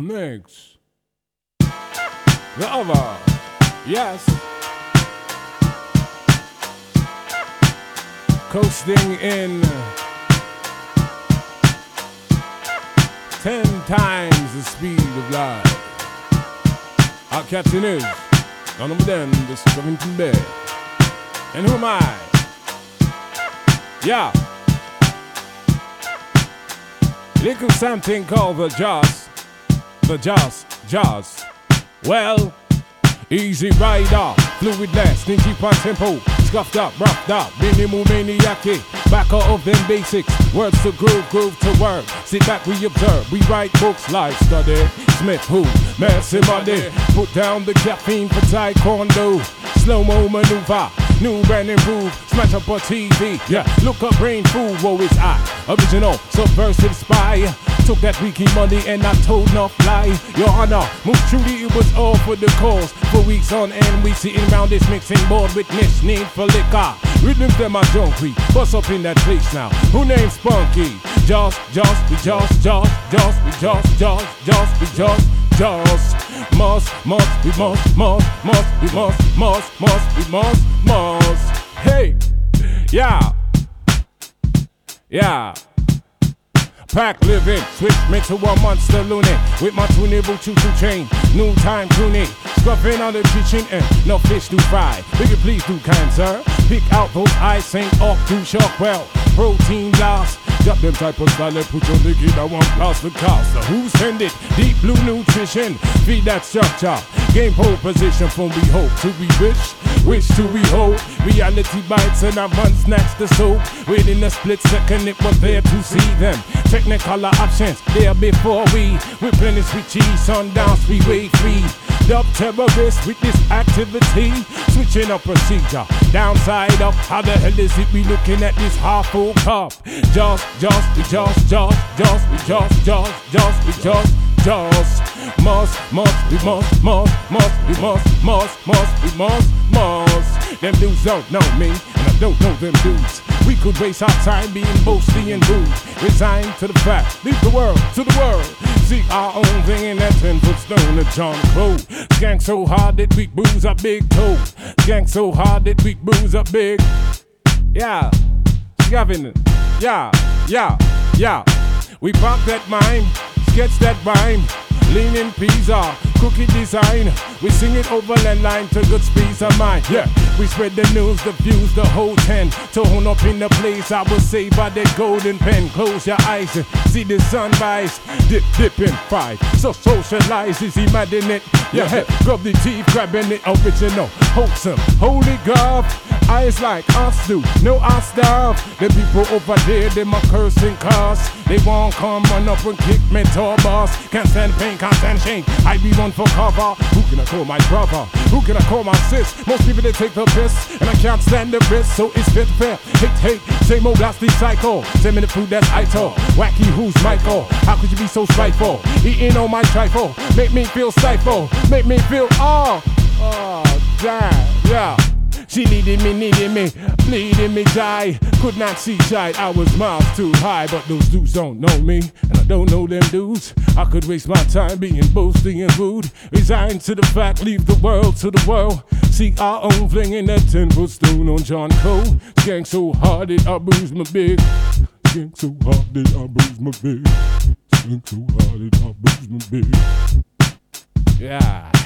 Mix. The other. Yes. Coasting in 10 times the speed of light. Our captain is none other than the Covington Bear. And who am I? Yeah. Little something called the Jaws. The Jaws. Well, easy rider, fluidless, stingy on tempo, scuffed up, roughed up, minimal maniac, back of them basics, words to groove to work. Sit back, we observe, we write books, life study. Smith who, massive money, put down the caffeine for taekwondo, slow-mo maneuver, new brand improved, smash up a TV, yeah, look up brain food, woe is I, original, subversive spy. Took that wiki money and I told no lie. Your Honor, most truly it was all for the cause. For weeks on end we sitting round this mixing board with this need for liquor. Rhythms them are junkie, bust up in that place now. Who named Spunky? Jaws. Must. Hey, yeah. Pack living, switch me to a monster loony with my tunable choo-choo chain, new time tuning, scruffing on the kitchen and no fish to fry. Will you please do kind sir, pick out those eyes, Saint off to shark well, protein loss. Got them type of style and put your dick in a one plus the cost. So who send it? Deep blue nutrition, feed that structure. Game pole position from we hope to be rich. Wish to behold, reality bites and I run snatch the soap. Within a split second it was there to see them. Technicolor options there before we replenish with cheese, sundowns we way free. Dub terrorists with this activity, switching up procedure, downside up. How the hell is it we looking at this half full cup? Jaws. Must. Them dudes don't know me, and I don't know them dudes. We could waste our time being boasty and rude. Resigned to the fact, leave the world to the world. Seek our own thing in that 10-foot stone of John Crow. Skank so hard that we bruise our big toe. Skank so hard that we bruise our big. Yeah. Gavin. Yeah. We pop that mime, sketch that rhyme. Lean in pizza, cookie design. We sing it over landline to good speeds of mine. Yeah, we spread the news, the views, the whole 10. Tone up in the place, I was saved by that golden pen. Close your eyes and see the sunrise. Dip in 5. So socialize, is imagine it. Yeah, grab the teeth, grabbing it original, wholesome. Holy God, eyes like us do. No, I starve. The people over there, them are cursing cars. They won't come run up and kick me to a boss. Can't stand pain, can't stand shame. I be one for cover. Who can I call my brother? Who can I call my sis? Most people they take the piss, and I can't stand the risk. So it's fair. Hate, same old nasty cycle. 10 minute food that's idle. Wacky, who's Michael? How could you be so spiteful? Eating on my trifle, make me feel stifle, make me feel damn, yeah. She needed me, bleeding me, die. Could not see child, I was miles too high. But those dudes don't know me, and I don't know them dudes. I could waste my time being boasting and rude. Resigned to the fact, leave the world to the world. Seek our own thing in that 10-foot stone on John Cole. Skank so hard that I bruised my big. Skank so hard that I bruised my big. Skank so hard that I bruised my big. Yeah.